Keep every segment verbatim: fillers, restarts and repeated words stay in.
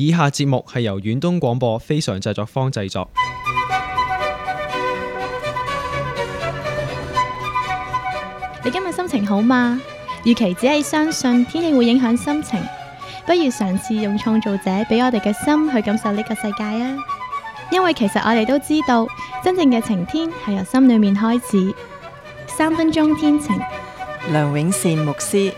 以下節目係由遠東廣播非常製作坊製作。 你今日心情好嗎？與其只係相信天氣會影響心情，不如嘗試用創造者俾我哋嘅心去感受呢個世界啊！因為其實我哋都知道，真正嘅晴天係由心裏面開始。三分鐘天晴， 梁永善牧師。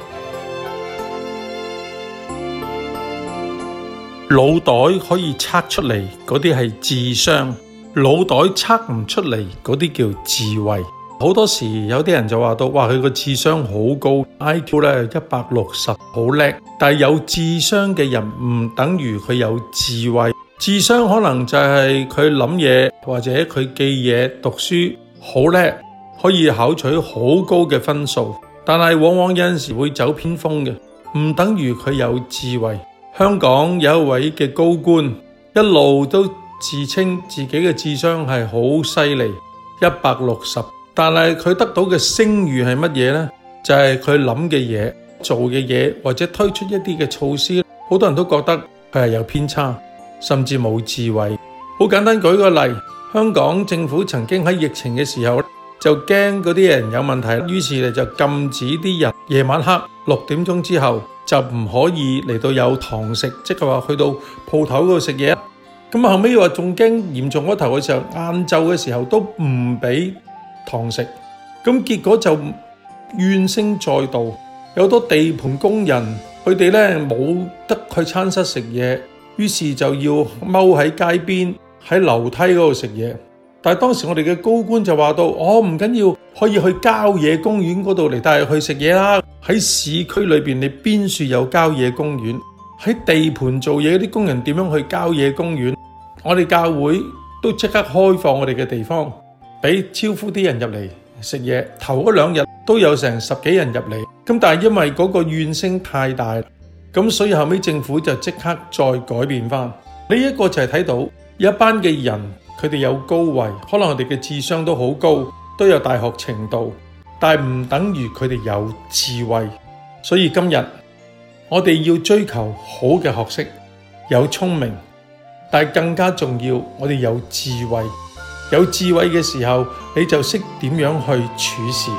腦袋可以測出嚟嗰啲係智商，腦袋測唔出嚟嗰啲叫智慧。好多時有啲人就話到，哇，佢個智商好高 ，I Q 咧一百六十，好叻。但係有智商嘅人唔等於佢有智慧。智商可能就係佢諗嘢或者佢記嘢、讀書好叻，可以考取好高嘅分數。但係往往有陣時會走偏鋒嘅，唔等於佢有智慧。香港有一位嘅高官，一路都自稱自己嘅智商係好犀利，一百六十。但係佢得到嘅聲譽係乜嘢呢？就係佢諗嘅嘢、做嘅嘢，或者推出一啲嘅措施，好多人都覺得佢係有偏差，甚至冇智慧。好簡單舉個例，香港政府曾經喺疫情嘅時候就驚嗰啲人有問題，於是就禁止啲人夜晚黑六點鐘之後就唔可以嚟到有堂食，即係話去到鋪頭嗰度食嘢。咁後尾話仲驚嚴重嗰頭嘅時候，晏晝嘅時候都唔俾堂食，咁結果就怨聲載道，有好多地盤工人佢哋咧冇得去餐室食嘢，於是就要踎喺街邊喺樓梯嗰度食嘢。但係當時我哋嘅高官就話到，哦，唔緊要，可以去郊野公園嗰度嚟帶佢去食嘢啦。喺市區裏邊，你邊處有郊野公園？喺地盤做嘢嗰啲工人點樣去郊野公園？我哋教會都即刻開放我哋嘅地方，俾招呼啲人入嚟食嘢。頭嗰兩日都有成十幾人入嚟，咁但係因為嗰個怨聲太大，咁所以後尾政府就即刻再改變翻。呢一個就係睇到有一班嘅人，佢哋有高位，可能我哋嘅智商都好高，都有大學程度，但係唔等於佢哋有智慧。所以今日我哋要追求好嘅學識，有聰明，但係更加重要，我哋有智慧。有智慧嘅時候，你就識點樣去處事。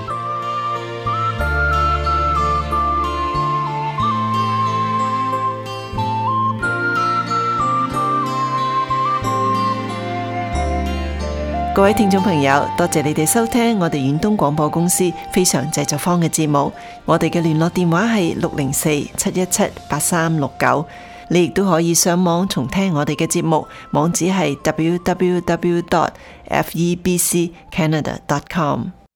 各位聽眾朋友，多謝你哋收聽我哋遠東廣播公司非常製作坊嘅節目。我哋嘅聯絡電話係六零四七一七八三六九。你亦都可以上網重聽我哋嘅節目，網址係 double-u double-u double-u dot f e b c canada dot com。